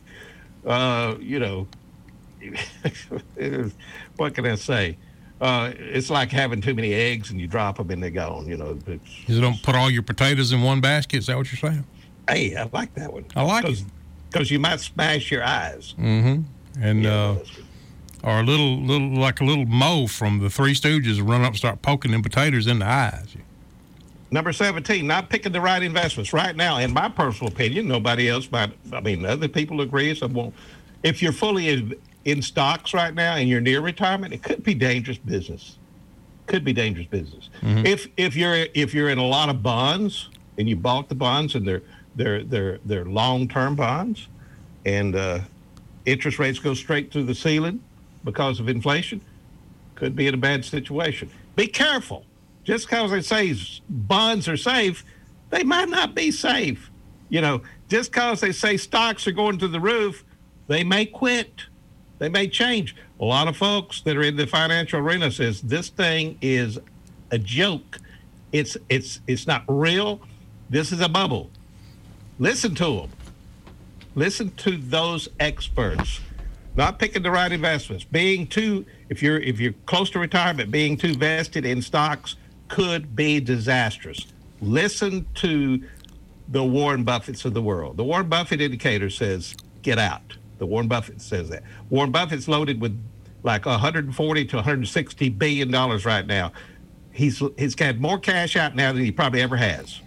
What can I say? It's like having too many eggs and you drop them and they're gone. You don't put all your potatoes in one basket. Is that what you're saying? Hey, I like that one. I like it. Because you might smash your eyes. Mm-hmm. And, or a little Moe from the Three Stooges run up and start poking them potatoes in the eyes. Number 17, not picking the right investments. Right now, in my personal opinion, nobody else might, other people agree. If you're fully in stocks right now and you're near retirement, it could be dangerous business. Mm-hmm. If you're in a lot of bonds and you bought the bonds and they're long-term bonds and interest rates go straight through the ceiling because of inflation, could be in a bad situation. Be careful. Just because they say bonds are safe, they might not be safe. Just because they say stocks are going to the roof, they may quit. They may change. A lot of folks that are in the financial arena says this thing is a joke. It's not real. This is a bubble. Listen to them. Listen to those experts. Not picking the right investments. If you're close to retirement, being too vested in stocks could be disastrous. Listen to the Warren Buffetts of the world. The Warren Buffett indicator says, get out. The Warren Buffett says that. Warren Buffett's loaded with like $140 to $160 billion right now. He's got more cash out now than he probably ever has.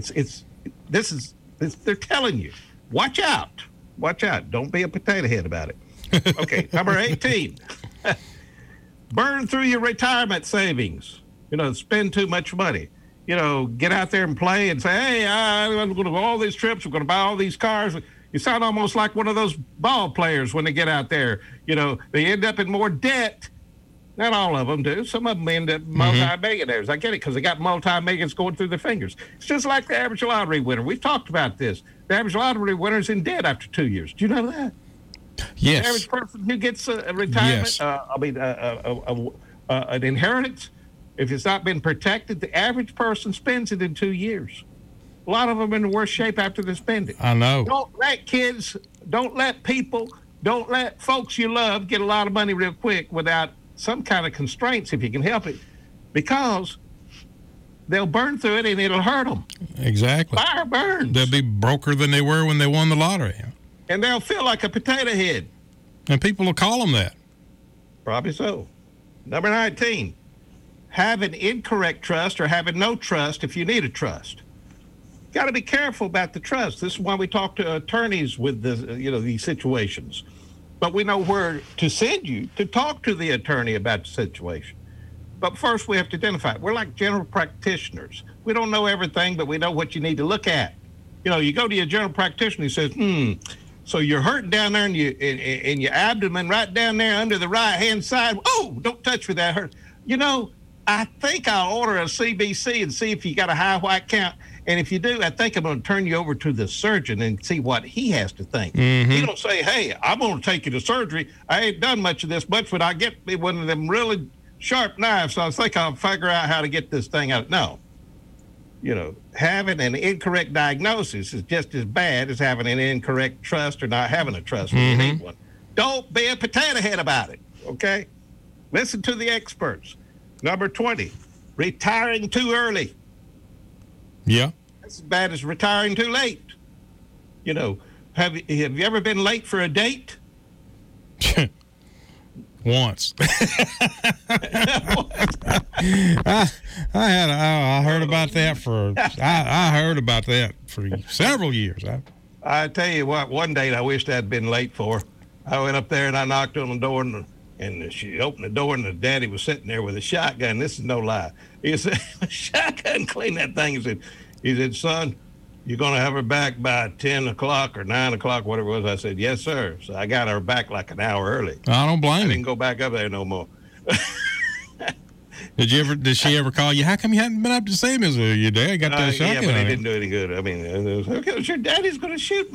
They're telling you, watch out. Watch out. Don't be a potato head about it. Okay, number 18. Burn through your retirement savings. Spend too much money. Get out there and play and say, hey, I'm going to go all these trips. We're going to buy all these cars. You sound almost like one of those ball players when they get out there. They end up in more debt. Not all of them do. Some of them end up multi-millionaires. I get it because they got multi-millions going through their fingers. It's just like the average lottery winner. We've talked about this. The average lottery winner's in debt after 2 years. Do you know that? Yes. The average person who gets a retirement, an inheritance, if it's not been protected, the average person spends it in 2 years. A lot of them are in the worst shape after they spend it. I know. Don't let folks you love get a lot of money real quick without some kind of constraints if you can help it, because they'll burn through it and it'll hurt them. Exactly. Fire burns. They'll be broker than they were when they won the lottery. And they'll feel like a potato head. And people will call them that. Probably so. Number 19, have an incorrect trust or having no trust if you need a trust. Got to be careful about the trust. This is why we talk to attorneys with these situations. But we know where to send you to talk to the attorney about the situation. But first, we have to identify it. We're like general practitioners. We don't know everything, but we know what you need to look at. You go to your general practitioner, he says, so you're hurting down there in your abdomen, right down there under the right-hand side. Oh, don't touch me, that hurts. I think I'll order a CBC and see if you got a high white count. And if you do, I think I'm going to turn you over to the surgeon and see what he has to think. Mm-hmm. You don't say, hey, I'm going to take you to surgery. I ain't done much of this much, but I get me one of them really sharp knives, so I think I'll figure out how to get this thing out. No. Having an incorrect diagnosis is just as bad as having an incorrect trust or not having a trust when you need one. Don't be a potato head about it, okay? Listen to the experts. Number 20, retiring too early. Yeah. That's as bad as retiring too late. Have you ever been late for a date? Once. I heard about that for several years. I tell you what, one date I wished I'd been late for. I went up there and I knocked on the door and she opened the door and the daddy was sitting there with a shotgun. This is no lie. He said, shotgun, clean that thing. He said, son, you're going to have her back by 10 o'clock or 9 o'clock, whatever it was. I said, yes, sir. So I got her back like an hour early. I don't blame you. I didn't go back up there no more. Did she ever call you? How come you hadn't been up to see me? Your dad got that shotgun. Yeah, but it didn't do any good. Because your daddy's going to shoot me.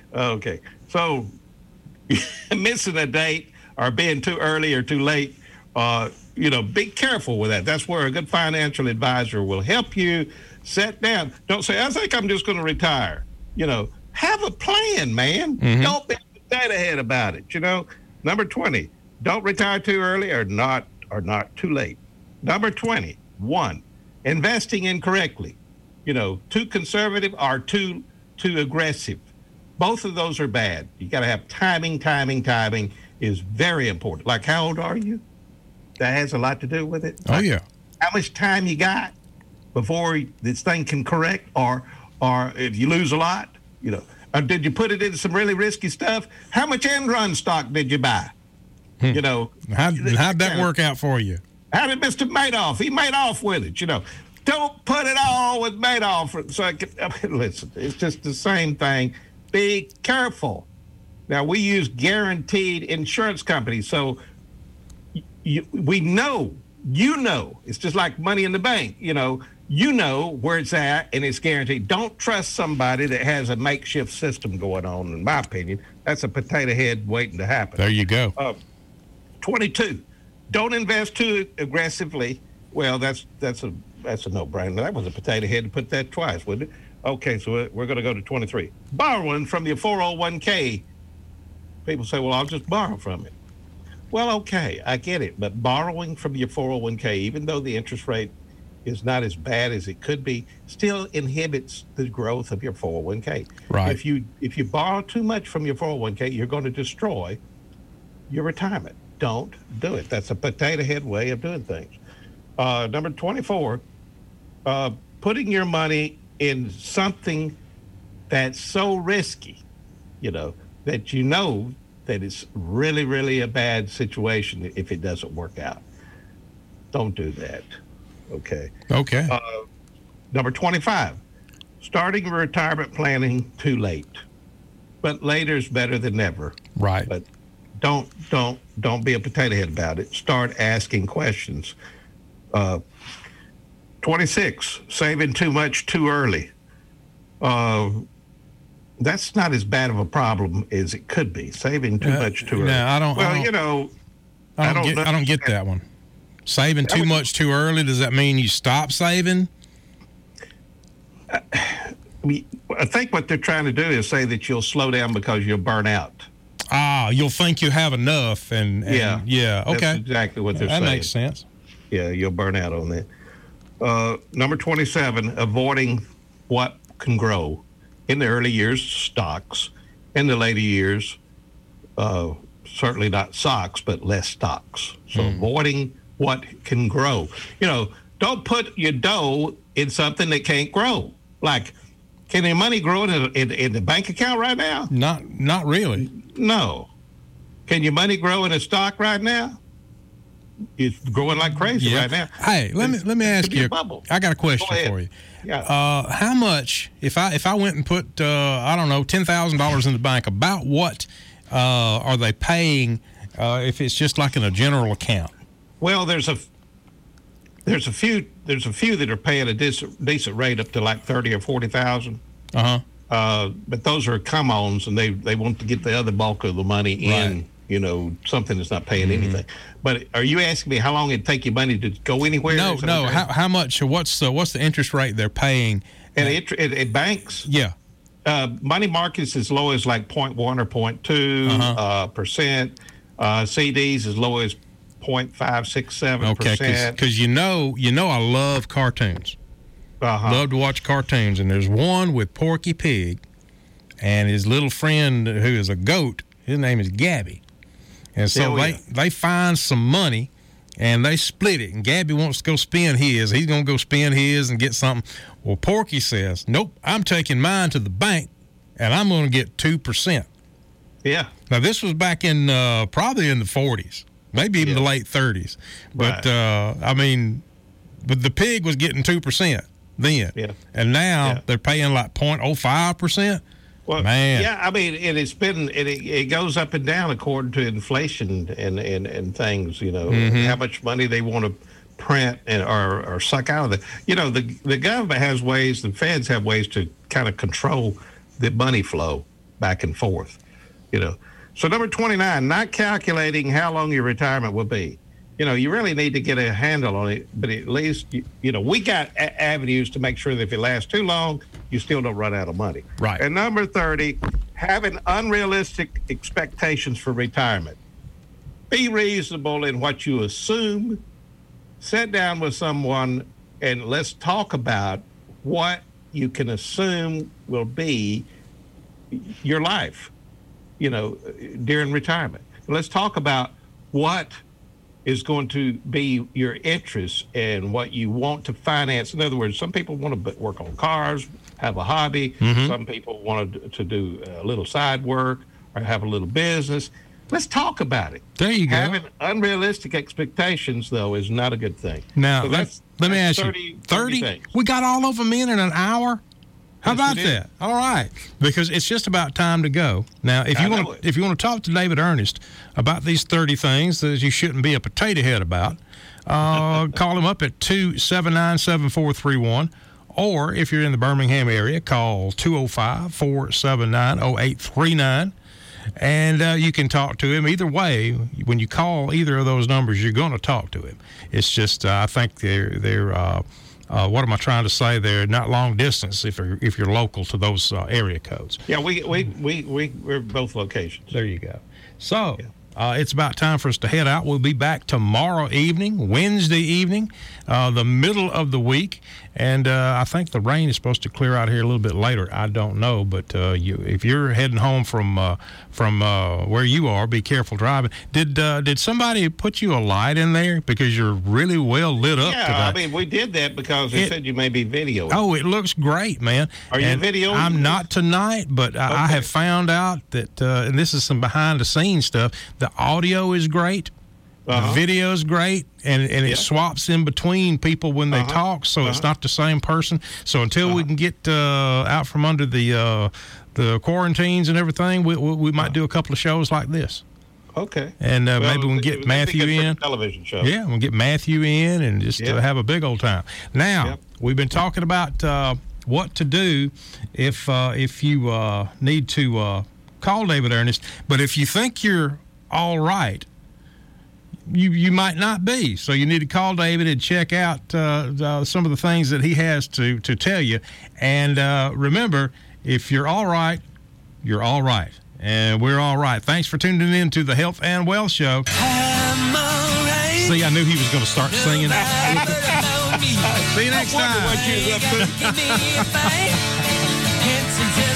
Okay. So missing a date or being too early or too late, be careful with that. That's where a good financial advisor will help you. Sit down. Don't say, I think I'm just going to retire. Have a plan, man. Mm-hmm. Don't be dead ahead about it. Number 20, don't retire too early or not too late. Number 21, investing incorrectly. Too conservative or too aggressive. Both of those are bad. You got to have timing. Timing is very important. Like, how old are you? That has a lot to do with it. Oh, yeah. How much time you got before this thing can correct, or if you lose a lot, or did you put it into some really risky stuff? How much Enron stock did you buy? How'd that work out for you? How did Mr. Madoff? He made off with it, Don't put it all with Madoff. Listen, it's just the same thing. Be careful. Now, we use guaranteed insurance companies, so we know, it's just like money in the bank, where it's at and it's guaranteed. Don't trust somebody that has a makeshift system going on, in my opinion. That's a potato head waiting to happen. There you go. 22, don't invest too aggressively. Well, that's a no-brainer. That was a potato head to put that twice, wouldn't it? Okay, so we're going to go to 23. Borrowing from your 401k. People say, well, I'll just borrow from it. Well, okay, I get it. But borrowing from your 401k, even though the interest rate is not as bad as it could be, still inhibits the growth of your 401k. Right. If you borrow too much from your 401k, you're going to destroy your retirement. Don't do it. That's a potato head way of doing things. Number 24, putting your money in something that's so risky, that it's really, really a bad situation if it doesn't work out. Don't do that. Okay. Number 25, starting retirement planning too late. But later's better than never. Right. But don't be a potato head about it. Start asking questions. 26, saving too much too early. That's not as bad of a problem as it could be. Saving too much too early. No, I don't get that one. Saving too much too early, does that mean you stop saving? I think what they're trying to do is say that you'll slow down because you'll burn out. You'll think you have enough, and okay. That's exactly what they're saying. That makes sense. Yeah, you'll burn out on that. Number 27, avoiding what can grow. In the early years, stocks. In the later years, certainly not stocks, but less stocks. So avoiding what can grow. Don't put your dough in something that can't grow. Like, can your money grow in the bank account right now? Not really. No. Can your money grow in a stock right now? It's growing like crazy right now. Hey, let me ask you. I got a question for you. Yeah. How much if I went and put $10,000 in the bank? About what are they paying if it's just like in a general account? Well, there's a few that are paying a decent rate up to like 30 or 40,000. But those are come-ons, and they want to get the other bulk of the money in. Something that's not paying anything. But are you asking me how long it'd take your money to go anywhere? No. How much? What's the interest rate they're paying at banks? Yeah. Money markets as low as like 0.1 or 0.2 percent. CDs as low as 0.567%. Okay, because I love cartoons. Love to watch cartoons, and there's one with Porky Pig and his little friend who is a goat. His name is Gabby. And so they find some money, and they split it. And Gabby wants to go spend his. He's going to go spend his and get something. Well, Porky says, nope, I'm taking mine to the bank, and I'm going to get 2%. Yeah. Now, this was back in probably in the 40s, maybe even the late 30s. But, but the pig was getting 2% then. Yeah. And now they're paying like 0.05%. Well, man. Yeah, I mean, it goes up and down according to inflation and things, how much money they want to print or suck out of it. The government has ways, the feds have ways to kind of control the money flow. back and forth, So number 29, not calculating how long your retirement will be. You really need to get a handle on it, but at least, we got avenues to make sure that if it lasts too long, you still don't run out of money. Right. And number 30, having unrealistic expectations for retirement. Be reasonable in what you assume. Sit down with someone and let's talk about what you can assume will be your life, during retirement. Let's talk about what is going to be your interest and what you want to finance. In other words, some people want to work on cars, have a hobby. Mm-hmm. Some people want to do a little side work or have a little business. Let's talk about it. There you go. Having unrealistic expectations, though, is not a good thing. Now, So let me ask 30, you, 30? things. We got all of them in an hour? How Yes, about we did. that? All right, because it's just about time to go. Now, if you want to talk to David Ernest about these 30 things that you shouldn't be a potato head about, call him up at 279-7431, or if you're in the Birmingham area, call 205-479-0839. And you can talk to him either way. When you call either of those numbers, you're going to talk to him. It's just I think they're what am I trying to say? They're not long distance if you're local to those area codes. Yeah, we're both locations. There you go. So it's about time for us to head out. We'll be back tomorrow evening, Wednesday evening, the middle of the week. And I think the rain is supposed to clear out here a little bit later. I don't know, but if you're heading home from where you are, be careful driving. Did somebody put you a light in there because you're really well lit up today? I mean, we did that because they said you may be videoing. Oh, it looks great, man. Are you videoing? I'm not tonight, but I have found out that, and this is some behind-the-scenes stuff, the audio is great. The video is great, and it swaps in between people when they talk, so it's not the same person. So until we can get out from under the quarantines and everything, we might do a couple of shows like this. Okay. And maybe we can get Matthew in. Television show. Yeah, we'll get Matthew in and just have a big old time. Now, we've been talking about what to do if you need to call David Ernest, but if you think you're all right, you might not be. So you need to call David and check out some of the things that he has to tell you. And remember, if you're all right, you're all right. And we're all right. Thanks for tuning in to the Health and Wealth Show. See, I knew he was going to start singing. See you next time.